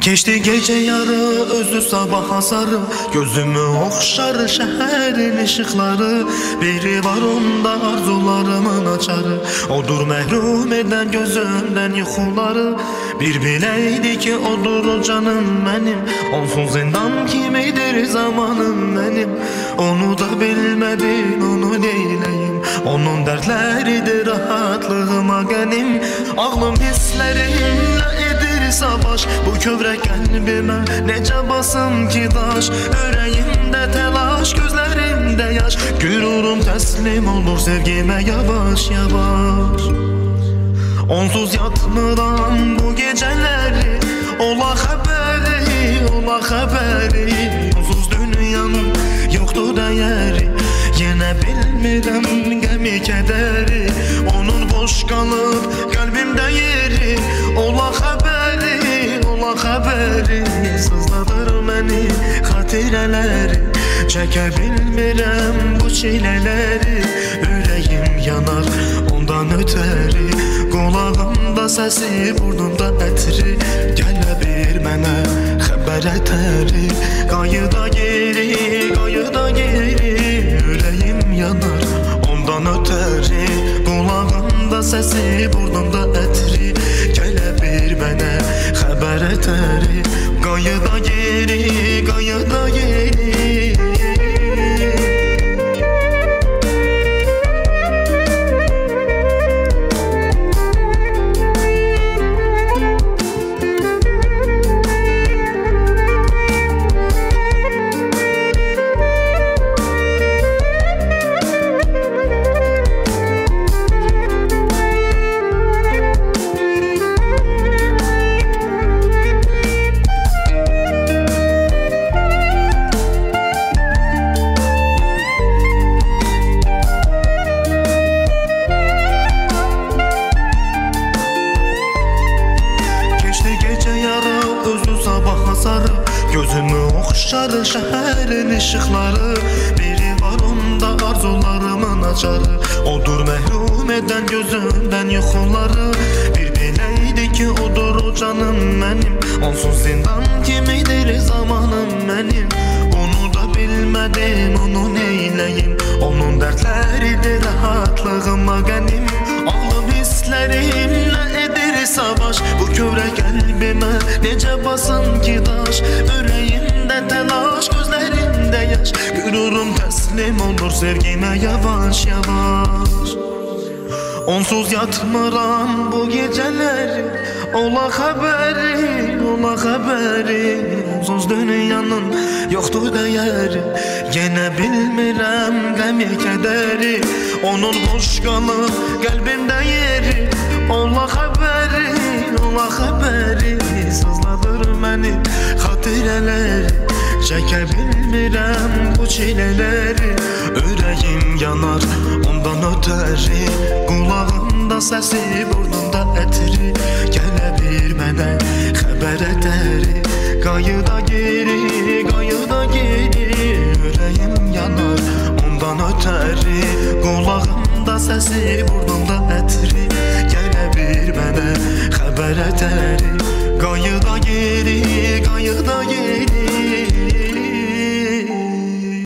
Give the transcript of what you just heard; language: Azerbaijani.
Keçdi gece yarı, özü sabah hasarı, gözümü okşar şəhərin ışıqları. Biri var onda arzularımın açarı, odur məhrum eden gözümden yuxuları. Bir biləydi ki odur o canım mənim, onsuz zindan kimidir zamanım mənim. Onu da bilmədim, onu neyləyim, onun dərdləridir rahatlığıma qənim. Ağlım hislərimlə edir savaş, bu kövrək qəlbimə necə basım ki daş. Ürəyimdə təlaş, gözlərimdə yaş, gürurum təslim olur sevgimə yavaş yavaş. Onsuz yatmıram bu gecələri, ola xəbəri, ola xəbəri. Onsuz dünyanın yoxdur dəyəri, yenə bilmirəm qəmi kədəri. Onun boş qalıb qəlbimdə yeri, ola xəbəri, ola xəbəri. Sızladır məni xatirələri, çəkə bilmirəm bu çilələri. Ürəyim yanar ondan ötəri, qulağımda səsi, burnumda ətri. Gələ bir mənə xəbər ətəri, qayıda geri, qayıda geri. Ürəyim yanar ondan ötəri, qulağımda səsi, burnumda ətri. Gələ bir mənə xəbər ətəri, qayıda geri, qayıda geri. Gözümü okşar şəhərin ışıqları. Biri var onda arzularımın açarı, odur məhrum eden gözümdən yuxuları. Bir biləydi ki odur o canım mənim, onsuz zindan kimidir zamanım mənim. Onu da bilmədim, onu neyləyim, onun dərdləridir rahatlığıma qənim. Ağlım hislərimlə edir savaş, bu kövrək qəlbimə necə basım ki daş. Ürəyimdə təlaş, gözlərimdə yaş, gürurum təslim olur sevgimə yavaş yavaş. Onsuz yatmıram bu gecələri, ola xəbəri, ola xəbəri. Onsuz dünyanın yoxdur dəyəri, yenə bilmirəm qəmi kədəri. Onun boş qalıb qəlbimdə yeri, ola xəbəri, ola xəbəri. Sızladır məni xatirələri, çəkə bilmirəm bu çilələri. Ürəyim yanar ondan ötəri, qulağımda səsi, burnumda ətri. Gələ bir mənə xəbər ətəri, qayıda geri, qayıda geri. Ürəyim yanar ondan ötəri, qulağımda səsi, burnumda ətri. Gələ bir mənə xəbər ətəri, qayıda geri, qayıda geri.